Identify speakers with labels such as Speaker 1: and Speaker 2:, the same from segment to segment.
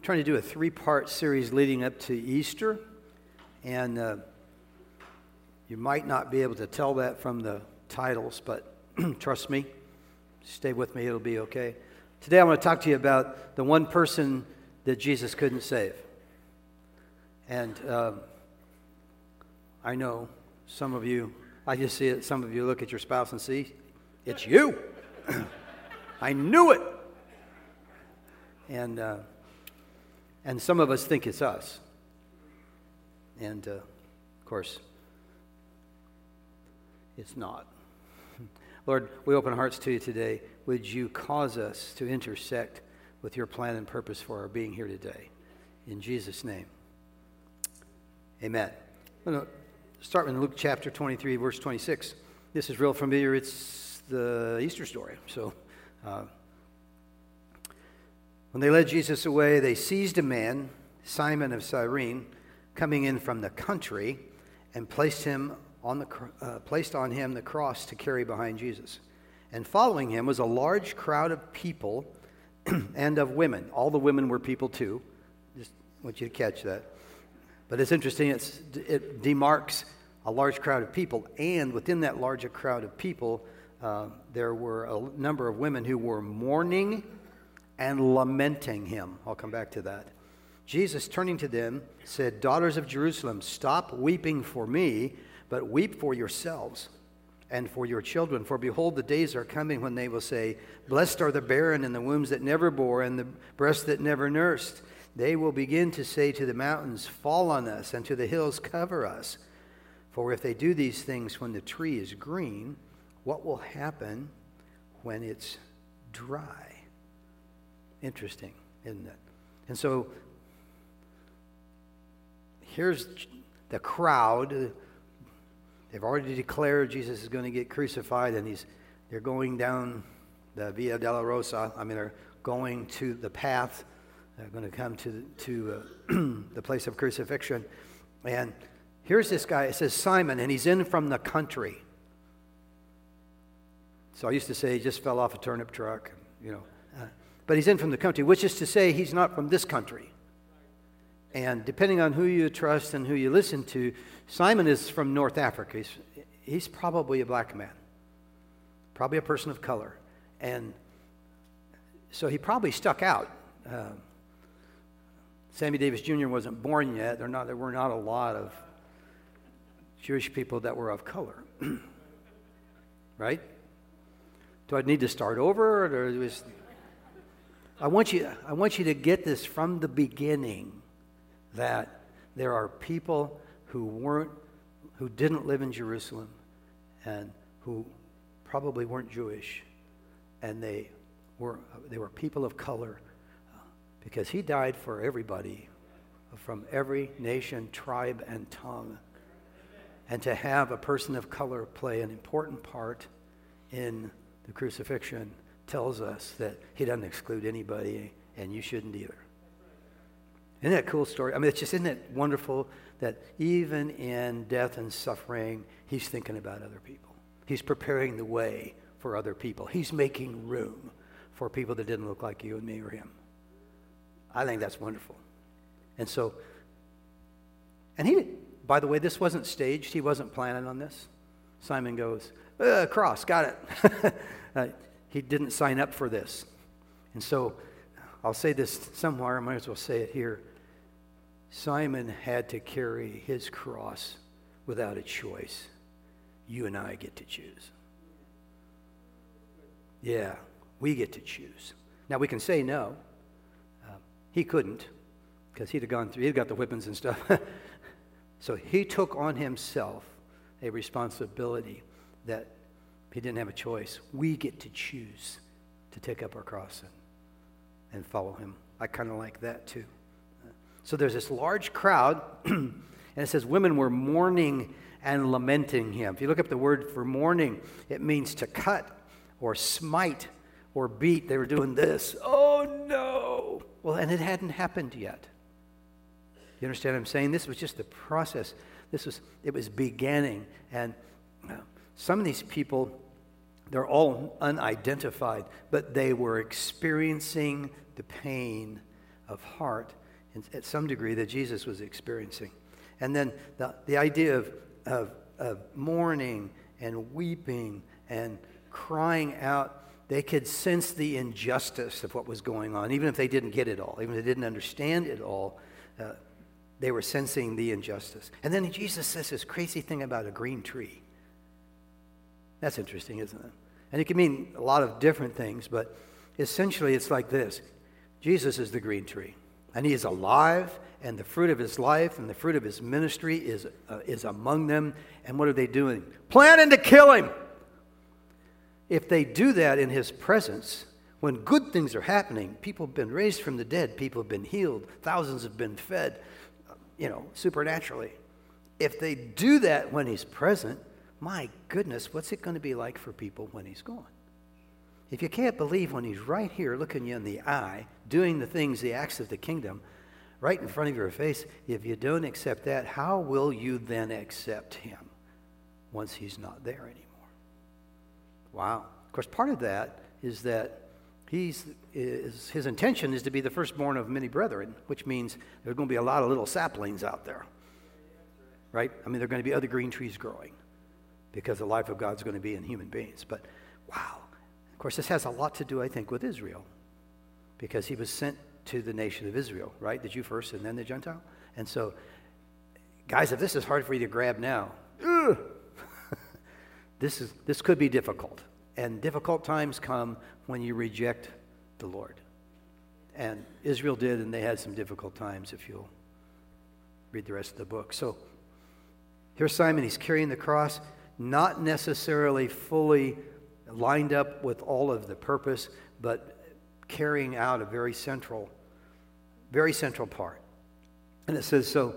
Speaker 1: trying to do a three-part series leading up to Easter, and you might not be able to tell that from the titles, but trust me, stay with me, it'll be okay. Today I want to talk to you about the one person that Jesus couldn't save. And I know some of you, I just see it, some of you look at your spouse and see, it's you. I knew it. And some of us think it's us. And, of course, it's not. Lord, we open our hearts to you today. Would you cause us to intersect with your plan and purpose for our being here today? In Jesus' name, amen. I'm going to start in Luke chapter 23, verse 26. This is real familiar. It's the Easter story. So, when they led Jesus away, they seized a man, Simon of Cyrene, coming in from the country, and placed on him the cross to carry behind Jesus. And following him was a large crowd of people and of women. All the women were people too. Just want you to catch that. But it's interesting, it demarks a large crowd of people, and within that large crowd of people, there were a number of women who were mourning and lamenting him. I'll come back to that. Jesus, turning to them, said, "Daughters of Jerusalem, stop weeping for me, but weep for yourselves and for your children. For behold, the days are coming when they will say, 'Blessed are the barren and the wombs that never bore and the breasts that never nursed.' They will begin to say to the mountains, 'Fall on us,' and to the hills, 'Cover us.' For if they do these things when the tree is green, what will happen when it's dry?" Interesting, isn't it? And so here's the crowd. They've already declared Jesus is going to get crucified, and they're going down the Via Dolorosa. They're going to the path. They're going to come to the place of crucifixion. And here's this guy. It says Simon, and he's in from the country. So I used to say he just fell off a turnip truck, but he's in from the country, which is to say he's not from this country. And depending on who you trust and who you listen to, Simon is from North Africa. He's probably a black man, probably a person of color. And so he probably stuck out. Sammy Davis Jr. wasn't born yet. There were not a lot of Jewish people that were of color. Right? Do I need to start over? Or I want you to get this from the beginning, that there are people who didn't live in Jerusalem and who probably weren't Jewish, and they were people of color, because he died for everybody from every nation, tribe, and tongue. And to have a person of color play an important part in the crucifixion tells us that he doesn't exclude anybody, and you shouldn't either. Isn't that a cool story? Isn't it wonderful that even in death and suffering, he's thinking about other people. He's preparing the way for other people. He's making room for people that didn't look like you and me or him. I think that's wonderful. And by the way, this wasn't staged. He wasn't planning on this. Simon goes, cross, got it. He didn't sign up for this. And so I'll say this somewhere, I might as well say it here. Simon had to carry his cross without a choice. You and I get to choose. Yeah, we get to choose. Now we can say no. He couldn't, because he'd got the whippings and stuff. So he took on himself a responsibility that he didn't have a choice. We get to choose to take up our cross and follow him. I kind of like that too. So there's this large crowd, and it says women were mourning and lamenting him. If you look up the word for mourning, it means to cut or smite or beat. They were doing this. Oh no! Well, and it hadn't happened yet. You understand what I'm saying? This was just the process. It was beginning, and some of these people, they're all unidentified, but they were experiencing the pain of heart at some degree that Jesus was experiencing. And then the idea of mourning and weeping and crying out, they could sense the injustice of what was going on, even if they didn't get it all, even if they didn't understand it all. They were sensing the injustice. And then Jesus says this crazy thing about a green tree. That's interesting, isn't it? And it can mean a lot of different things, but essentially it's like this. Jesus is the green tree, and he is alive, and the fruit of his life and the fruit of his ministry is among them. And what are they doing? Planning to kill him. If they do that in his presence, when good things are happening, people have been raised from the dead, people have been healed, thousands have been fed, supernaturally. If they do that when he's present, my goodness, what's it going to be like for people when he's gone? If you can't believe when he's right here looking you in the eye, doing the things, the acts of the kingdom, right in front of your face, if you don't accept that, how will you then accept him once he's not there anymore? Wow. Of course, part of that is that his intention is to be the firstborn of many brethren, which means there's going to be a lot of little saplings out there, right? I mean, there are going to be other green trees growing because the life of God's going to be in human beings. But wow. Of course, this has a lot to do, I think, with Israel, because he was sent to the nation of Israel, right? The Jew first and then the Gentile. And so, guys, if this is hard for you to grab now, this could be difficult. And difficult times come when you reject the Lord. And Israel did, and they had some difficult times, if you'll read the rest of the book. So here's Simon. He's carrying the cross, not necessarily fully lined up with all of the purpose, but carrying out a very central part. And it says so,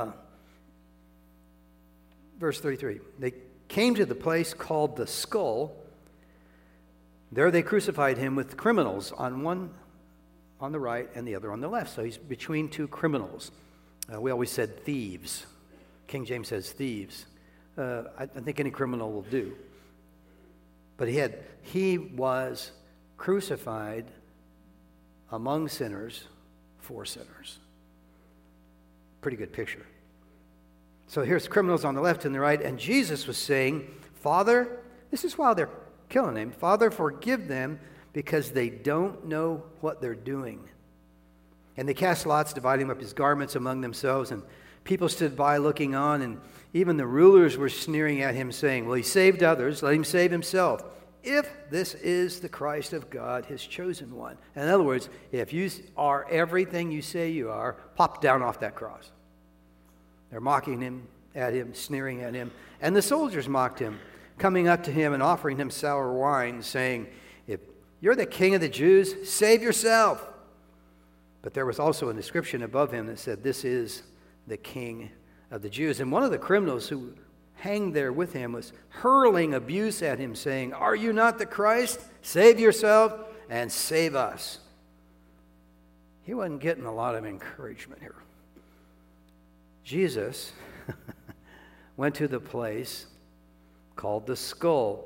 Speaker 1: verse 33, they came to the place called the Skull. There they crucified him with criminals, one on the right and the other on the left. So he's between two criminals. We always said thieves. King James says thieves. I think any criminal will do. But he was crucified among sinners for sinners. Pretty good picture. So here's criminals on the left and the right, and Jesus was saying, Father, this is while they're killing him, Father, forgive them because they don't know what they're doing. And they cast lots, dividing up his garments among themselves, and people stood by looking on, and even the rulers were sneering at him, saying, well, he saved others, let him save himself, if this is the Christ of God, his chosen one. In other words, if you are everything you say you are, pop down off that cross. They're mocking him, at him, sneering at him. And the soldiers mocked him, coming up to him and offering him sour wine, saying, if you're the king of the Jews, save yourself. But there was also an inscription above him that said, this is the king of the Jews. And one of the criminals who hanged there with him was hurling abuse at him, saying, are you not the Christ? Save yourself and save us. He wasn't getting a lot of encouragement here. Jesus went to the place called the Skull.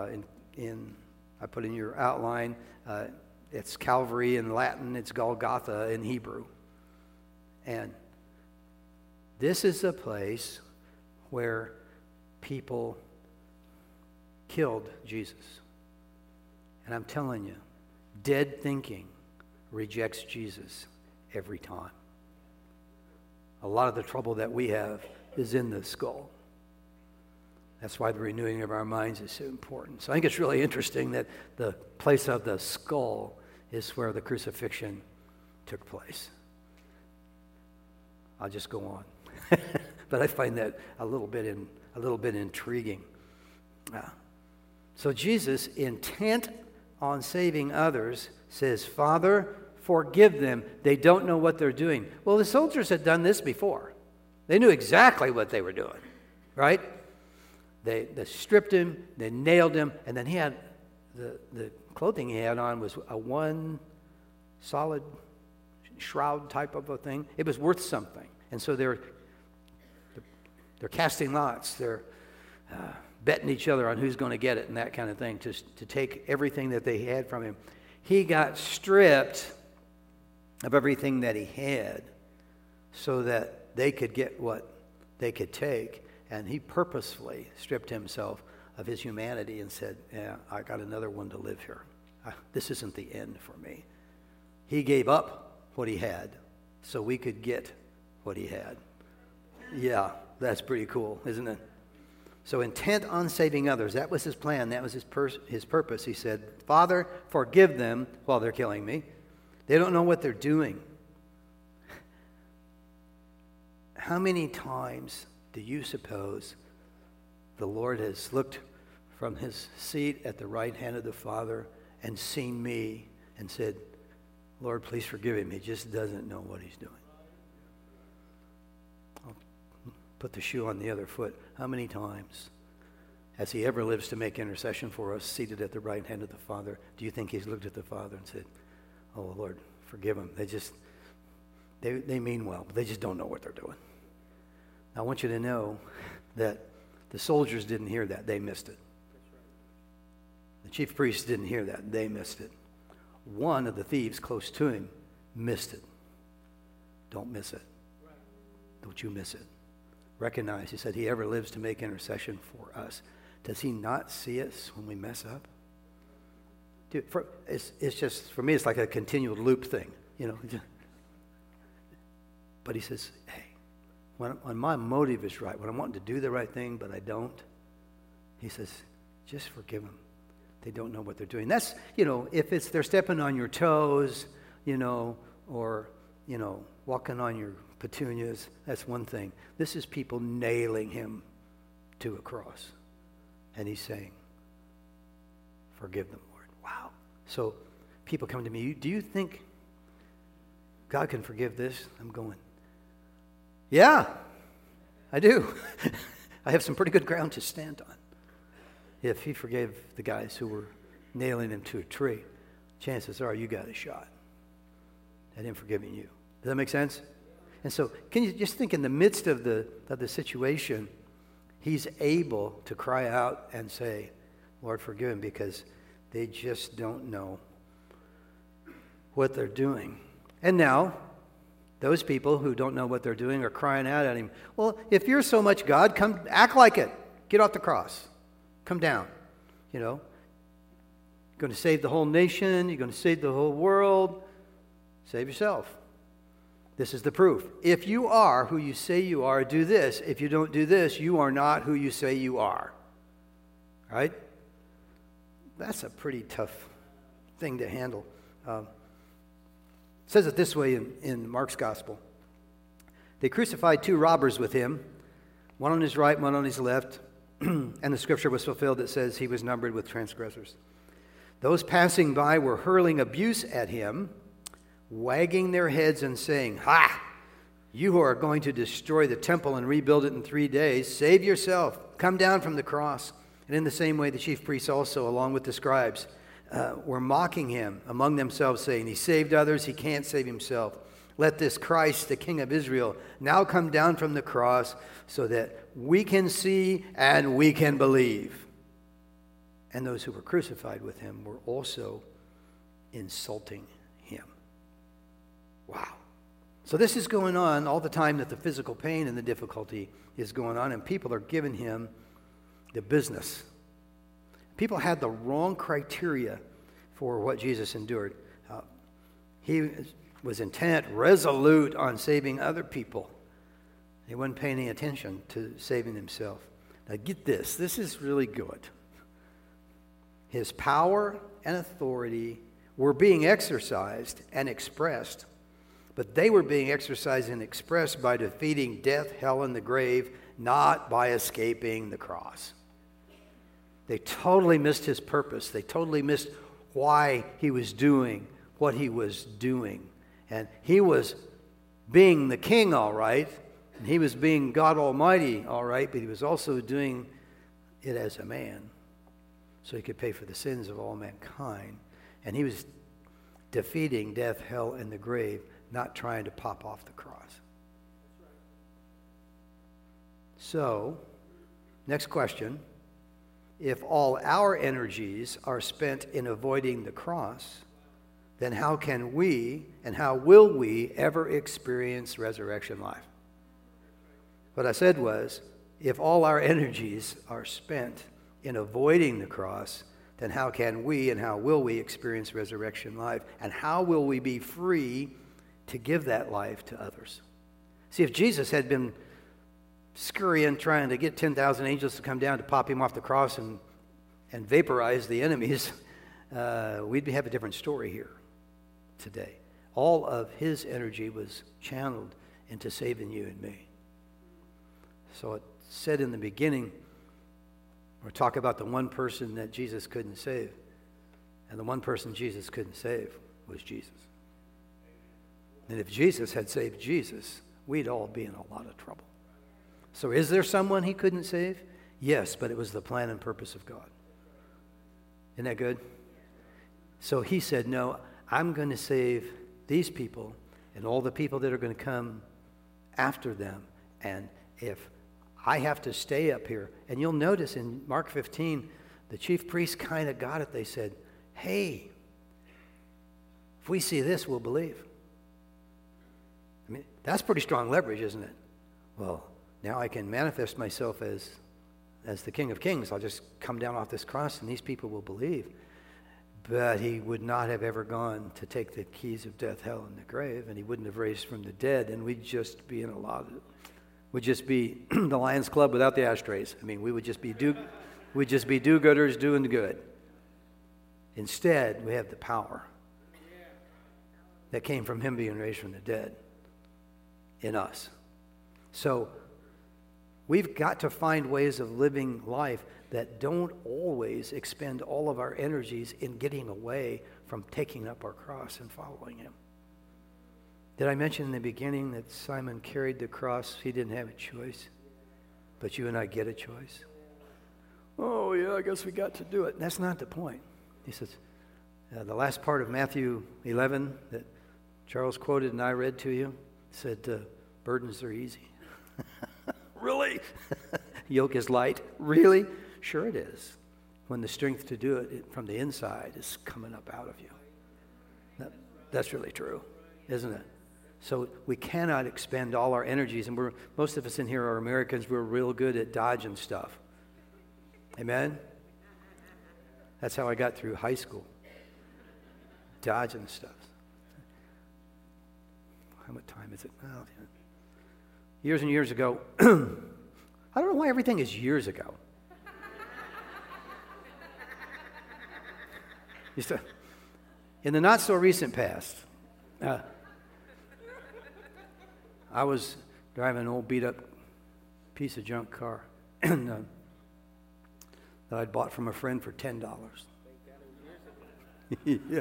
Speaker 1: I put in your outline, it's Calvary in Latin, it's Golgotha in Hebrew. And this is a place where people killed Jesus. And I'm telling you, dead thinking rejects Jesus every time. A lot of the trouble that we have is in the skull. That's why the renewing of our minds is so important. So I think it's really interesting that the place of the skull is where the crucifixion took place. I'll just go on. But I find that a little bit intriguing. So Jesus, intent on saving others, says, Father, forgive them. They don't know what they're doing. Well, the soldiers had done this before. They knew exactly what they were doing, right? They stripped him, they nailed him, and then he had the clothing he had on was a one solid shroud type of a thing. It was worth something. And so they're casting lots. They're betting each other on who's going to get it and that kind of thing to take everything that they had from him. He got stripped of everything that he had so that they could get what they could take. And he purposefully stripped himself of his humanity and said, yeah, I got another one to live here. This isn't the end for me. He gave up what he had so we could get what he had. Yeah, that's pretty cool, isn't it? So intent on saving others, that was his plan, that was his purpose. He said, Father, forgive them while they're killing me. They don't know what they're doing. How many times do you suppose the Lord has looked from his seat at the right hand of the Father and seen me and said, Lord, please forgive him. He just doesn't know what he's doing. I'll put the shoe on the other foot. How many times has he ever lives to make intercession for us, seated at the right hand of the Father? Do you think he's looked at the Father and said, oh, Lord, forgive them. They mean well, but they just don't know what they're doing. I want you to know that the soldiers didn't hear that. They missed it. The chief priests didn't hear that. They missed it. One of the thieves close to him missed it. Don't miss it. Don't you miss it. Recognize, he said, he ever lives to make intercession for us. Does he not see us when we mess up? Dude, it's just, for me, it's like a continual loop thing, you know. But he says, hey, when my motive is right, when I'm wanting to do the right thing, but I don't, he says, just forgive them. They don't know what they're doing. That's, if they're stepping on your toes, or, walking on your petunias, that's one thing. This is people nailing him to a cross. And he's saying, forgive them, Lord. Wow. So people come to me, do you think God can forgive this? I'm going, yeah, I do. I have some pretty good ground to stand on. If he forgave the guys who were nailing him to a tree, chances are you got a shot at him forgiving you. Does that make sense? And so can you just think, in the midst of the situation, he's able to cry out and say, Lord, forgive him, because they just don't know what they're doing. And now, those people who don't know what they're doing are crying out at him, well, if you're so much God, come act like it. Get off the cross. Come down. You're going to save the whole nation. You're going to save the whole world. Save yourself. This is the proof. If you are who you say you are, do this. If you don't do this, you are not who you say you are. Right? That's a pretty tough thing to handle. It says it this way in Mark's gospel. They crucified 2 robbers with him, one on his right, one on his left, and the scripture was fulfilled that says he was numbered with transgressors. Those passing by were hurling abuse at him, wagging their heads and saying, ha! You who are going to destroy the temple and rebuild it in 3 days, save yourself. Come down from the cross. And in the same way, the chief priests also, along with the scribes, were mocking him among themselves, saying, he saved others, he can't save himself. Let this Christ, the King of Israel, now come down from the cross so that we can see and we can believe. And those who were crucified with him were also insulting him. Wow. So this is going on all the time, that the physical pain and the difficulty is going on, and people are giving him the business. People had the wrong criteria for what Jesus endured. He was intent, resolute on saving other people. He wasn't paying any attention to saving himself. Now get this. This is really good. His power and authority were being exercised and expressed, but they were being exercised and expressed by defeating death, hell, and the grave, not by escaping the cross. They totally missed his purpose. They totally missed why he was doing what he was doing. And he was being the king, all right, and he was being God Almighty, all right, but he was also doing it as a man so he could pay for the sins of all mankind. And he was defeating death, hell, and the grave, not trying to pop off the cross. So, next question. If all our energies are spent in avoiding the cross, then how can we and how will we ever experience resurrection life? What I said was, if all our energies are spent in avoiding the cross, then how can we and how will we experience resurrection life? And how will we be free to give that life to others? See, if Jesus had been scurrying, trying to get 10,000 angels to come down to pop him off the cross and vaporize the enemies, we'd have a different story here today. All of his energy was channeled into saving you and me. So it said in the beginning, or talk about the one person that Jesus couldn't save. And the one person Jesus couldn't save was Jesus. And if Jesus had saved Jesus, we'd all be in a lot of trouble. So is there someone he couldn't save? Yes, but it was the plan and purpose of God. Isn't that good? So he said, no, I'm going to save these people and all the people that are going to come after them. And if I have to stay up here. And you'll notice in Mark 15, the chief priests kind of got it. They said, hey, if we see this, we'll believe. I mean, that's pretty strong leverage, isn't it? Well, now I can manifest myself as the King of Kings. I'll just come down off this cross and these people will believe. But he would not have ever gone to take the keys of death, hell, and the grave, and he wouldn't have raised from the dead, and we'd just be in a lot of... would just be the Lions Club without the ashtrays. I mean, we would just be do-gooders doing good. Instead, we have the power that came from him being raised from the dead in us. So we've got to find ways of living life that don't always expend all of our energies in getting away from taking up our cross and following him. Did I mention in the beginning that Simon carried the cross? He didn't have a choice. But you and I get a choice. Oh, yeah, I guess we got to do it. That's not the point. He says, the last part of Matthew 11 that Charles quoted and I read to you said, burdens are easy. Really? Yoke is light. Really? Sure it is. When the strength to do it from the inside is coming up out of you. That's really true, isn't it? So we cannot expend all our energies, and most of us in here are Americans. We're real good at dodging stuff. Amen? That's how I got through high school. Dodging stuff. How much time is it? Well, years and years ago, I don't know why everything is years ago. In the not-so-recent past, I was driving an old beat-up piece of junk car that I'd bought from a friend for $10. Yeah.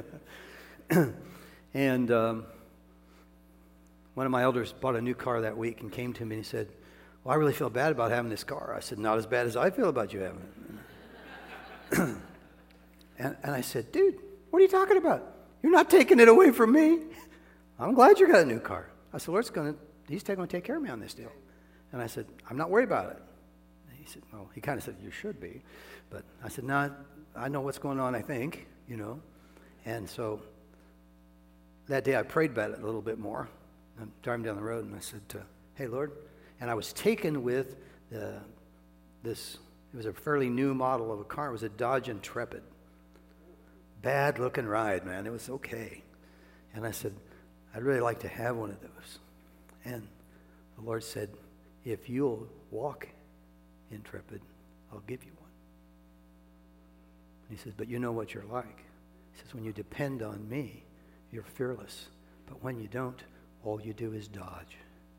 Speaker 1: And one of my elders bought a new car that week and came to me and he said, well, I really feel bad about having this car. I said, not as bad as I feel about you having it. And I said, dude, what are you talking about? You're not taking it away from me. I'm glad you got a new car. I said, Lord's he's going to take care of me on this deal. And I said, I'm not worried about it. And he said, well, he kind of said, you should be. But I said, no, I know what's going on, I think, you know. And so that day I prayed about it a little bit more. I'm driving down the road and I said, hey, Lord. And I was taken with this, it was a fairly new model of a car. It was a Dodge Intrepid. Bad looking ride, man. It was okay. And I said, I'd really like to have one of those. And the Lord said, if you'll walk intrepid, I'll give you one. And he says, but you know what you're like. He says, when you depend on me, you're fearless. But when you don't, all you do is dodge.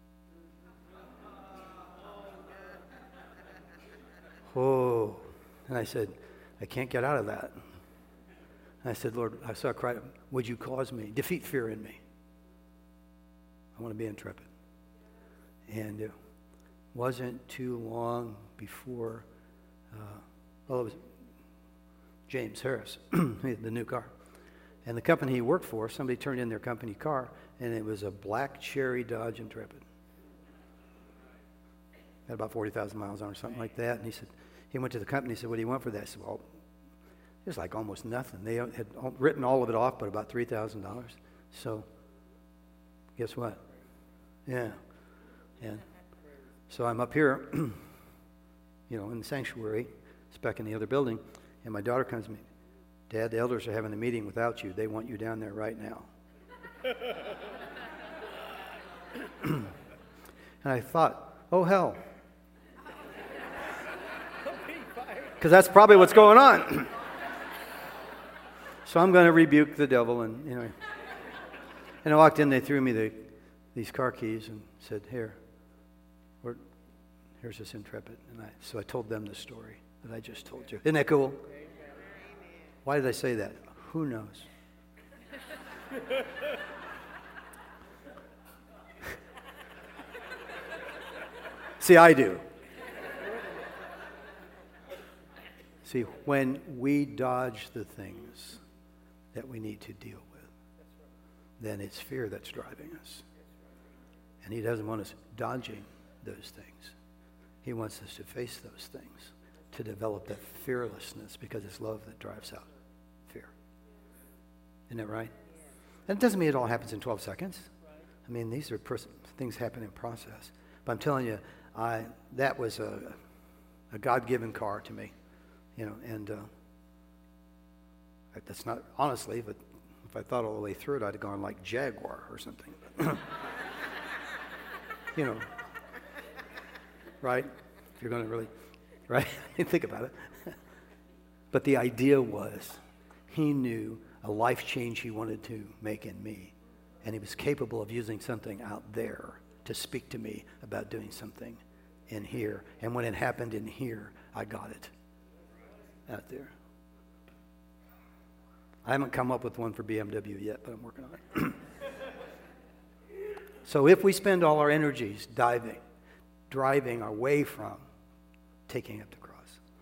Speaker 1: Oh. And I said, I can't get out of that. And I said, Lord, I saw a cry, would you cause me, defeat fear in me? I want to be intrepid. And it wasn't too long before, it was James Harris, the new car. And the company he worked for, somebody turned in their company car, and it was a black cherry Dodge Intrepid. Had about 40,000 miles on it or something like that. And he went to the company and said, what do you want for that? I said, well, It was like almost nothing. They had written all of it off, but about $3,000. So, guess what? Yeah. And so I'm up here, in the sanctuary. It's back in the other building. And my daughter comes to me, Dad, the elders are having a meeting without you. They want you down there right now. And I thought, oh, hell. Because that's probably what's going on. So I'm going to rebuke the devil. And I walked in, they threw me these car keys and said, here's this Intrepid. So I told them the story that I just told you. Isn't that cool? Why did I say that? Who knows? See, I do. See, when we dodge the things that we need to deal with, then it's fear that's driving us. And he doesn't want us dodging those things. He wants us to face those things, to develop that fearlessness, because it's love that drives out fear. Isn't that right? And it doesn't mean it all happens in 12 seconds. I mean, these are things happen in process. But I'm telling you, that was a God-given car to me, and that's not, honestly, but if I thought all the way through it, I'd have gone like Jaguar or something. Right? If you're going to really, right? Think about it. But the idea was, he knew a life change he wanted to make in me. And he was capable of using something out there to speak to me about doing something in here. And when it happened in here, I got it out there. I haven't come up with one for BMW yet, but I'm working on it. So if we spend all our energies driving away from taking up the cross,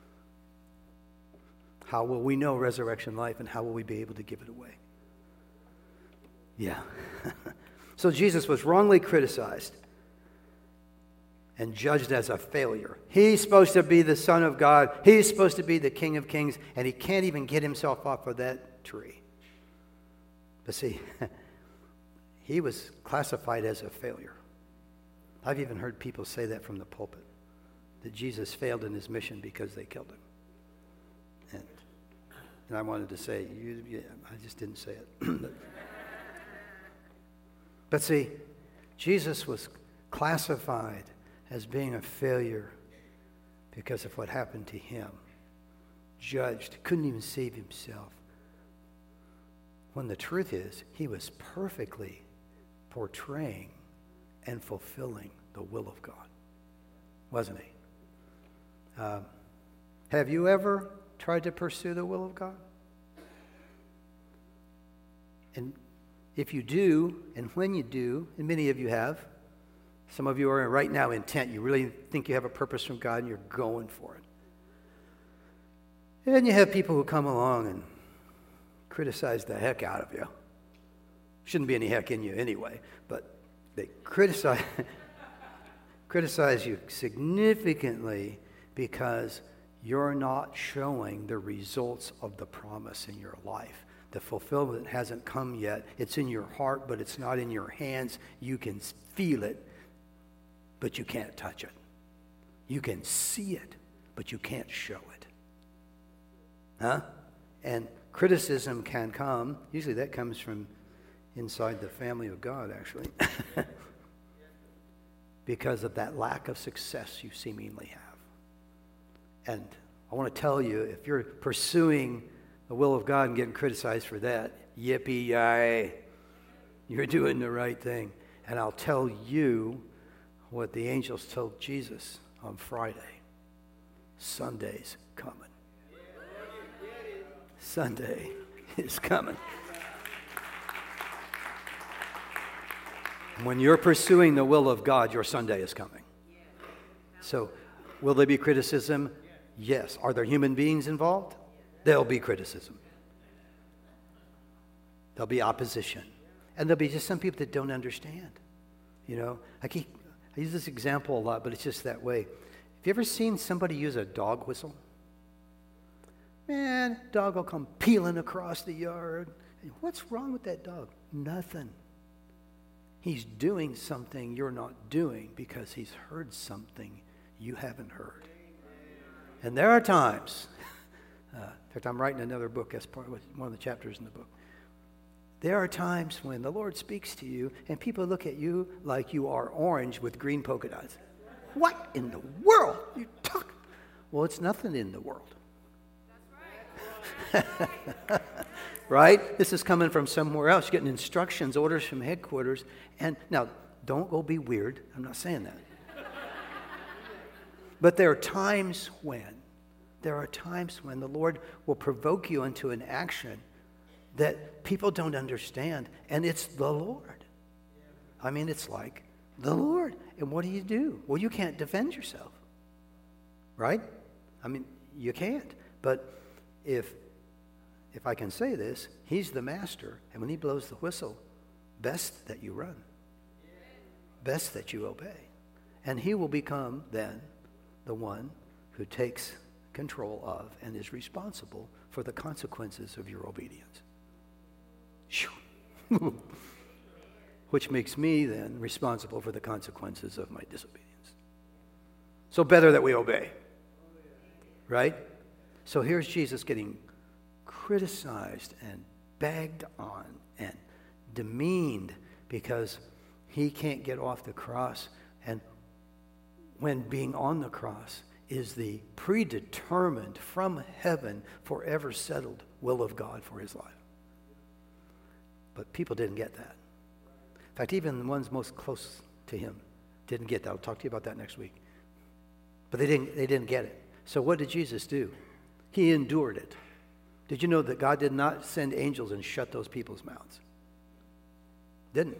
Speaker 1: how will we know resurrection life, and how will we be able to give it away? Yeah. So Jesus was wrongly criticized and judged as a failure. He's supposed to be the Son of God. He's supposed to be the King of Kings, and he can't even get himself off of that tree. But see, he was classified as a failure. I've even heard people say that from the pulpit, that Jesus failed in his mission because they killed him. And I wanted to say, I just didn't say it. But see, Jesus was classified as being a failure because of what happened to him. Judged, couldn't even save himself. When the truth is, he was perfectly portraying and fulfilling the will of God, wasn't he? Have you ever tried to pursue the will of God? And if you do, and when you do, and many of you have, some of you are right now intent. You really think you have a purpose from God, and you're going for it. And you have people who come along and criticize the heck out of you. Shouldn't be any heck in you anyway, but they criticize you significantly because you're not showing the results of the promise in your life. The fulfillment hasn't come yet. It's in your heart, but it's not in your hands. You can feel it, but you can't touch it. You can see it, but you can't show it. Huh? And criticism can come. Usually that comes from inside the family of God, actually. Because of that lack of success you seemingly have. And I want to tell you, if you're pursuing the will of God and getting criticized for that, yippee-yay, you're doing the right thing. And I'll tell you what the angels told Jesus on Friday. Sunday's coming. Sunday is coming. When you're pursuing the will of God, your Sunday is coming. So, will there be criticism? Yes. Are there human beings involved? There'll be criticism. There'll be opposition. And there'll be just some people that don't understand. I use this example a lot, but it's just that way. Have you ever seen somebody use a dog whistle? Man, dog will come peeling across the yard. What's wrong with that dog? Nothing. He's doing something you're not doing because he's heard something you haven't heard. And there are times, in fact, I'm writing another book as part of one of the chapters in the book. There are times when the Lord speaks to you and people look at you like you are orange with green polka dots. What in the world are you talking? Well, it's nothing in the world. That's right. Right? This is coming from somewhere else. You're getting instructions, orders from headquarters. And now, don't go be weird. I'm not saying that. But there are times when the Lord will provoke you into an action that people don't understand. And it's the Lord. I mean, it's like the Lord. And what do? Well, you can't defend yourself. Right? I mean, you can't. But if I can say this, he's the master. And when he blows the whistle, best that you run. Best that you obey. And he will become then the one who takes control of and is responsible for the consequences of your obedience. Which makes me then responsible for the consequences of my disobedience. So better that we obey. Right? So here's Jesus getting criticized and bagged on and demeaned because he can't get off the cross. And when being on the cross is the predetermined, from heaven, forever settled will of God for his life. But people didn't get that. In fact, even the ones most close to him didn't get that. I'll talk to you about that next week. But they didn't get it. So what did Jesus do? He endured it. Did you know that God did not send angels and shut those people's mouths? Didn't.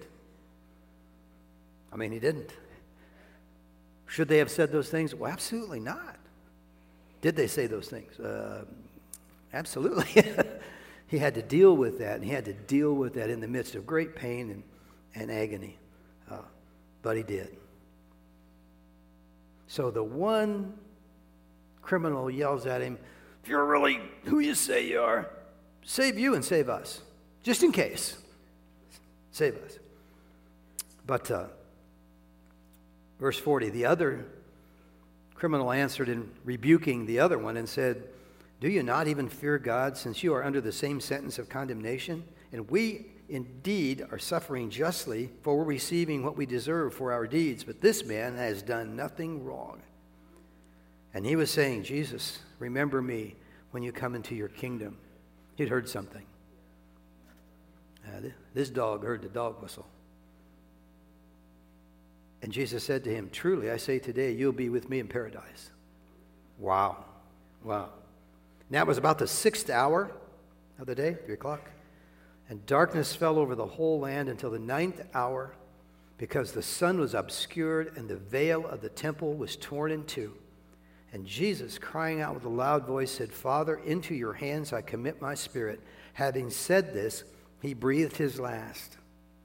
Speaker 1: I mean, he didn't. Should they have said those things? Well, absolutely not. Did they say those things? Absolutely. He had to deal with that, and he had to deal with that in the midst of great pain and agony. But he did. So the one criminal yells at him, if you're really who you say you are, save you and save us. Just in case. Save us. But verse 40, the other criminal answered in rebuking the other one and said, do you not even fear God, since you are under the same sentence of condemnation? And we indeed are suffering justly, for we're receiving what we deserve for our deeds, but this man has done nothing wrong. And he was saying, Jesus, remember me when you come into your kingdom. He'd heard something. This dog heard the dog whistle. And Jesus said to him, truly, I say today, you'll be with me in paradise. Wow. Wow. Now it was about the 6th hour of the day, 3 o'clock. And darkness fell over the whole land until the 9th hour, because the sun was obscured and the veil of the temple was torn in two. And Jesus, crying out with a loud voice, said, Father, into your hands I commit my spirit. Having said this, he breathed his last.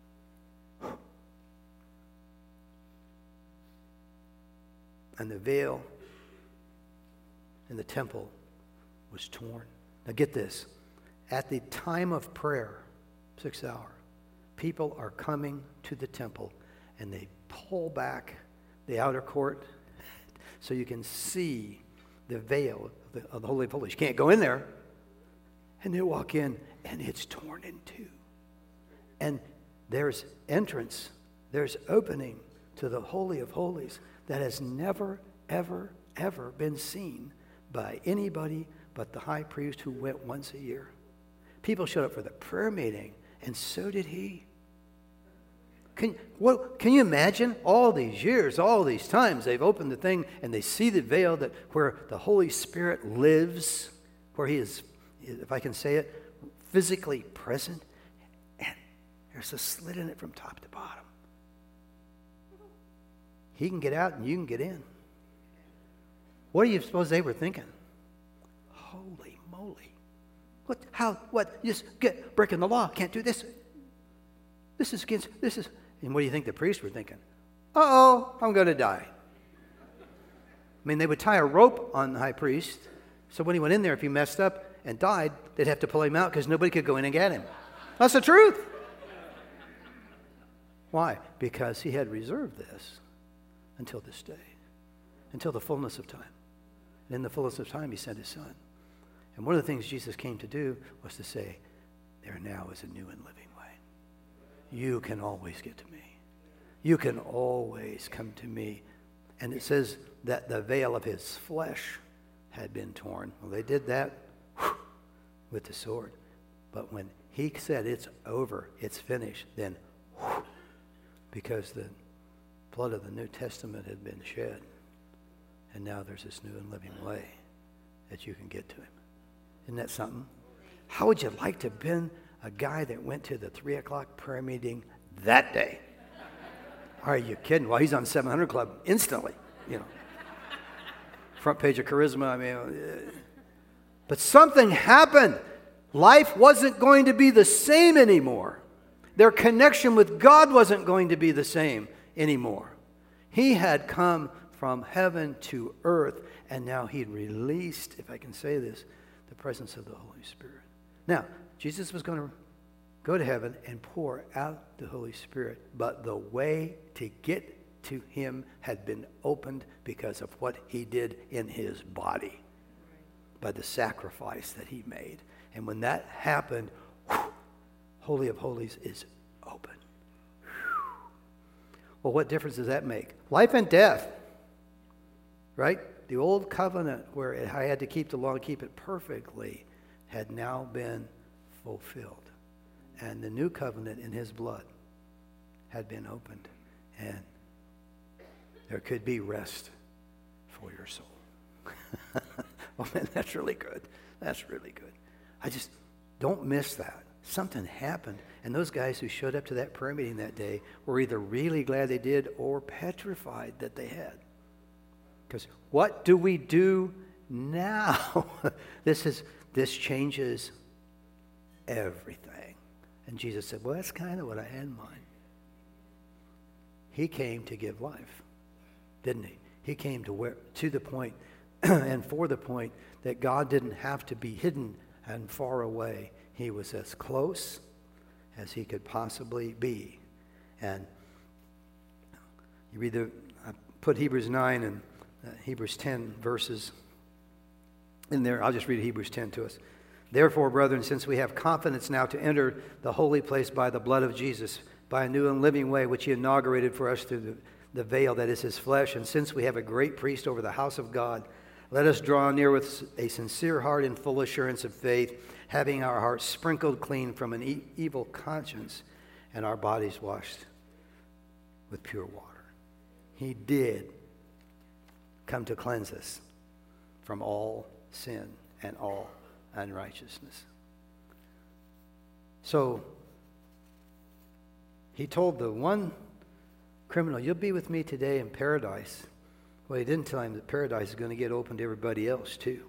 Speaker 1: And the veil in the temple was torn. Now get this. At the time of prayer, 6th hour, people are coming to the temple and they pull back the outer court so you can see the veil of the Holy of Holies. You can't go in there. And they walk in and it's torn in two. And there's entrance, there's opening to the Holy of Holies that has never, ever, ever been seen by anybody but the high priest who went once a year. People showed up for the prayer meeting, and so did he. Can you imagine all these years, all these times they've opened the thing and they see the veil that where the Holy Spirit lives, where he is, if I can say it, physically present, and there's a slit in it from top to bottom. He can get out and you can get in. What do you suppose they were thinking? Holy moly. What? Just get breaking the law. Can't do this. This is. And what do you think the priests were thinking? Uh-oh, I'm going to die. I mean, they would tie a rope on the high priest, so when he went in there, if he messed up, and died, they'd have to pull him out because nobody could go in and get him. That's the truth. Why? Because he had reserved this until this day, until the fullness of time. And in the fullness of time, he sent his Son. And one of the things Jesus came to do was to say, there now is a new and living way. You can always get to me. You can always come to me. And it says that the veil of his flesh had been torn. Well, they did that with the sword. But when he said it's over, it's finished, then because the blood of the New Testament had been shed, and now there's this new and living way that you can get to him. Isn't that something? How would you like to have been a guy that went to the 3 o'clock prayer meeting that day? Are you kidding? Well, he's on 700 Club instantly, Front page of Charisma, But something happened. Life wasn't going to be the same anymore. Their connection with God wasn't going to be the same anymore. He had come from heaven to earth, and now he'd released, if I can say this, the presence of the Holy Spirit. Now, Jesus was going to go to heaven and pour out the Holy Spirit, but the way to get to him had been opened because of what he did in his body, by the sacrifice that he made. And when that happened, Holy of Holies is open. Well, what difference does that make? Life and death, right? The old covenant where I had to keep the law and keep it perfectly had now been fulfilled. And the new covenant in his blood had been opened. And there could be rest for your soul. Oh, man, that's really good. That's really good. I just don't miss that. Something happened. And those guys who showed up to that prayer meeting that day were either really glad they did or petrified that they had. Because what do we do now? This changes everything. And Jesus said, well, that's kind of what I had in mind. He came to give life, didn't he? He came to the point and for the point that God didn't have to be hidden and far away. He was as close as he could possibly be. And you read I put Hebrews 9 and Hebrews 10 verses in there. I'll just read Hebrews 10 to us. Therefore, brethren, since we have confidence now to enter the holy place by the blood of Jesus, by a new and living way which he inaugurated for us through the veil that is his flesh, and since we have a great priest over the house of God, let us draw near with a sincere heart and full assurance of faith, having our hearts sprinkled clean from an evil conscience and our bodies washed with pure water. He did come to cleanse us from all sin and all unrighteousness. So he told the one criminal, you'll be with me today in paradise. Well, he didn't tell him that paradise is going to get open to everybody else too.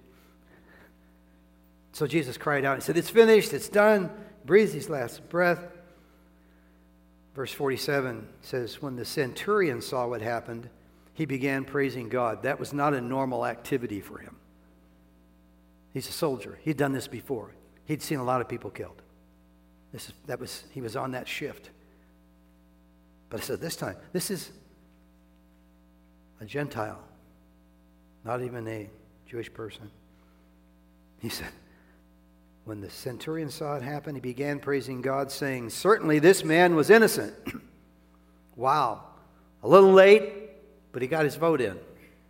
Speaker 1: So Jesus cried out and said, it's finished, it's done. Breathed his last breath. Verse 47 says, when the centurion saw what happened, he began praising God. That was not a normal activity for him. He's a soldier. He'd done this before. He'd seen a lot of people killed. He was on that shift. But I said, this time, this is a Gentile, not even a Jewish person. He said, when the centurion saw it happen, he began praising God, saying, certainly this man was innocent. Wow. A little late, but he got his vote in.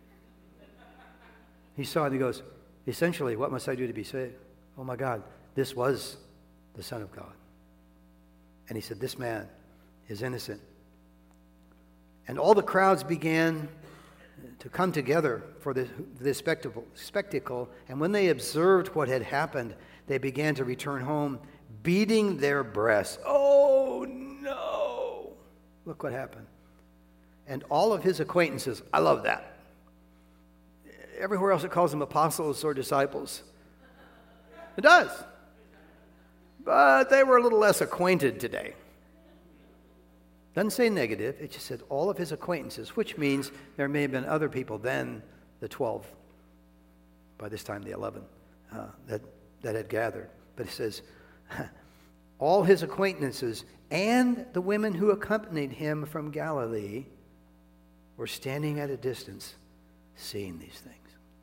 Speaker 1: He saw it and he goes, essentially, what must I do to be saved? Oh my God, this was the Son of God. And he said, this man is innocent. And all the crowds began to come together for this spectacle. And when they observed what had happened, they began to return home, beating their breasts. Oh no! Look what happened. And all of his acquaintances, I love that. Everywhere else it calls them apostles or disciples. It does. But they were a little less acquainted today. Doesn't say negative. It just said all of his acquaintances, which means there may have been other people than the 12, by this time the 11, that that had gathered. But it says, all his acquaintances and the women who accompanied him from Galilee were standing at a distance, seeing these things.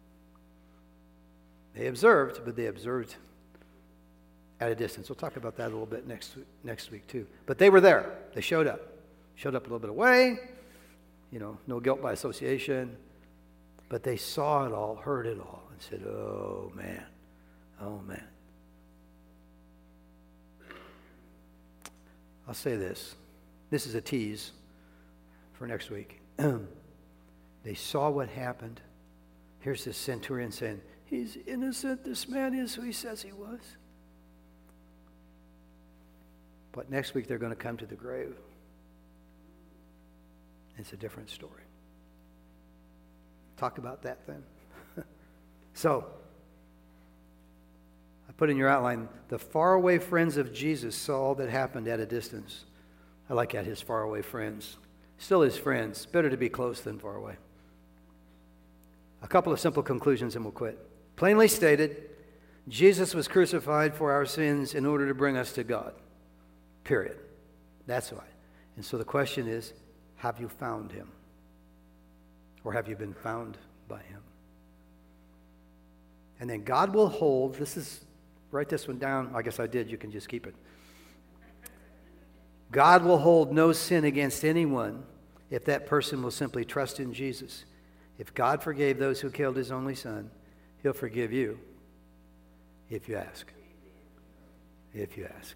Speaker 1: They observed, but they observed at a distance. We'll talk about that a little bit next week too. But they were there. They showed up. Showed up a little bit away. No guilt by association. But they saw it all, heard it all, and said, oh, man. Oh, man. I'll say this. This is a tease for next week. They saw what happened. Here's this centurion saying, he's innocent. This man is who he says he was. But next week they're going to come to the grave. It's a different story. Talk about that then. So, I put in your outline, the faraway friends of Jesus saw all that happened at a distance. I like that, his faraway friends. Still his friends. Better to be close than far away. A couple of simple conclusions and we'll quit. Plainly stated, Jesus was crucified for our sins in order to bring us to God. Period. That's why. And so the question is, have you found him? Or have you been found by him? And then God will hold, write this one down. I guess I did. You can just keep it. God will hold no sin against anyone if that person will simply trust in Jesus. If God forgave those who killed his only son, he'll forgive you if you ask. If you ask.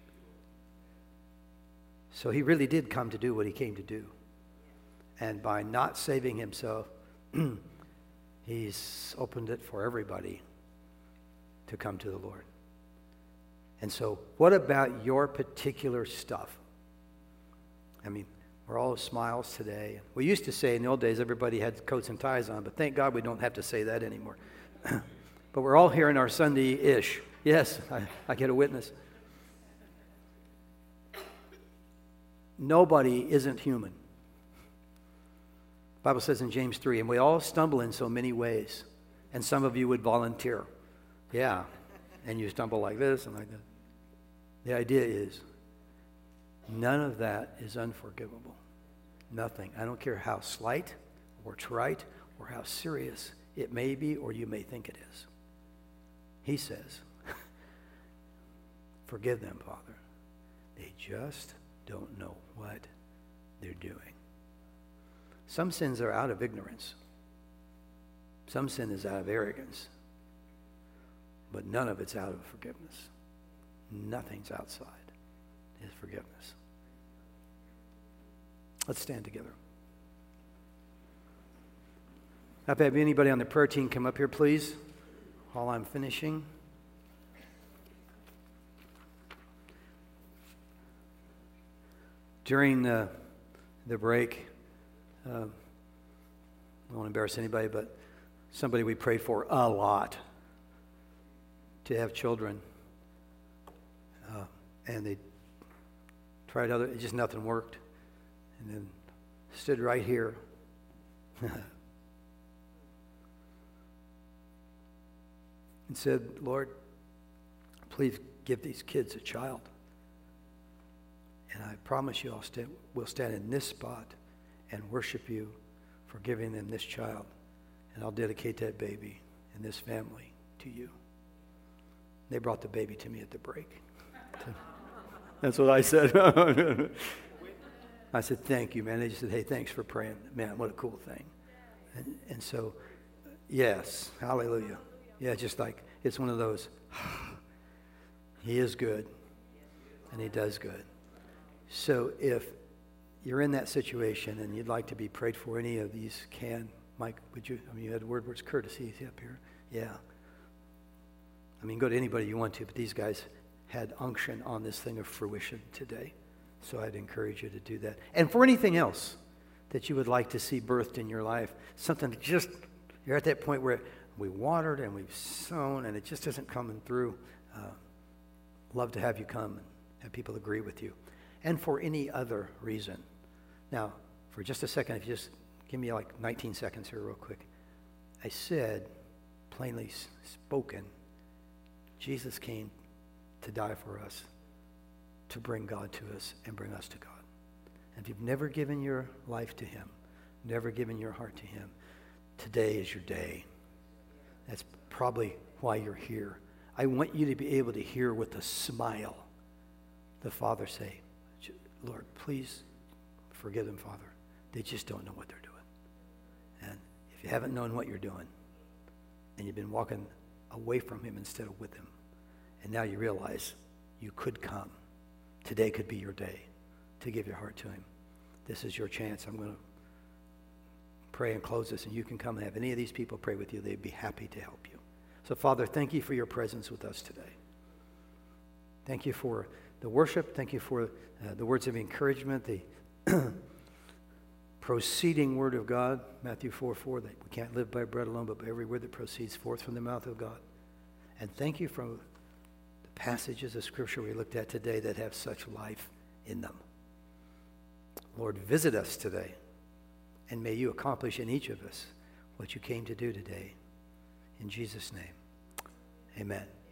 Speaker 1: So he really did come to do what he came to do. And by not saving himself, he's opened it for everybody to come to the Lord. And so what about your particular stuff? I mean, we're all smiles today. We used to say in the old days everybody had coats and ties on, but thank God we don't have to say that anymore. But we're all here in our Sunday-ish. Yes, I get a witness. Nobody isn't human. The Bible says in James 3, and we all stumble in so many ways. And some of you would volunteer. Yeah, and you stumble like this and like that. The idea is, none of that is unforgivable. Nothing. I don't care how slight or trite or how serious it may be or you may think it is. He says, forgive them, Father. They just don't know what they're doing. Some sins are out of ignorance. Some sin is out of arrogance. But none of it's out of forgiveness. Nothing's outside his forgiveness. Let's stand together. If I have anybody on the prayer team come up here, please, while I'm finishing. During the break, I don't want to embarrass anybody, but somebody we prayed for a lot to have children. And they tried just nothing worked. And then stood right here. And said, Lord, please give these kids a child. And I promise you we'll stand in this spot and worship you for giving them this child. And I'll dedicate that baby and this family to you. They brought the baby to me at the break. That's what I said. I said, thank you, man. They just said, hey, thanks for praying. Man, what a cool thing. And so, yes, hallelujah. Yeah, just like, it's one of those, he is good, and he does good. So if you're in that situation and you'd like to be prayed for, any of these can. Mike, would you? I mean, you had words courtesy. Is he up here? Yeah. I mean, go to anybody you want to, but these guys had unction on this thing of fruition today. So I'd encourage you to do that. And for anything else that you would like to see birthed in your life, something that just, you're at that point where we watered and we've sown and it just isn't coming through. Love to have you come and have people agree with you. And for any other reason. Now, for just a second, if you just give me like 19 seconds here real quick. I said, plainly spoken, Jesus came to die for us, to bring God to us and bring us to God. And if you've never given your life to him, never given your heart to him, today is your day. That's probably why you're here. I want you to be able to hear with a smile the Father say, Lord, please forgive them, Father. They just don't know what they're doing. And if you haven't known what you're doing, and you've been walking away from him instead of with him, and now you realize you could come, today could be your day to give your heart to him. This is your chance. I'm going to pray and close this, and you can come and have any of these people pray with you. They'd be happy to help you. So, Father, thank you for your presence with us today. Thank you for the worship. Thank you for the words of encouragement, the proceeding word of God, Matthew 4:4, that we can't live by bread alone, but by every word that proceeds forth from the mouth of God. And thank you for the passages of Scripture we looked at today that have such life in them. Lord, visit us today, and may you accomplish in each of us what you came to do today. In Jesus' name, amen.